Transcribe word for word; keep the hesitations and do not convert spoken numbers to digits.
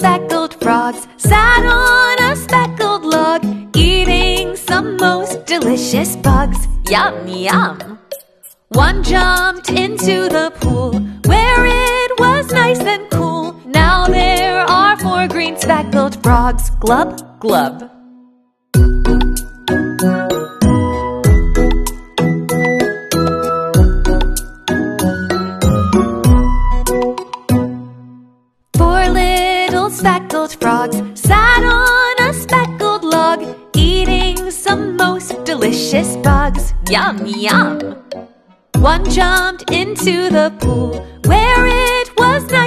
speckled frogs sat on a speckled log, eating some most delicious bugs. Yum, yum! One jumped into the pool where it was nice and cool. Now there are four green speckled frogs. Glub, glub. Four little speckled frogs sat on a speckled log, eating some most delicious bugs. Yum, yum! One jumped into the pool where it was nice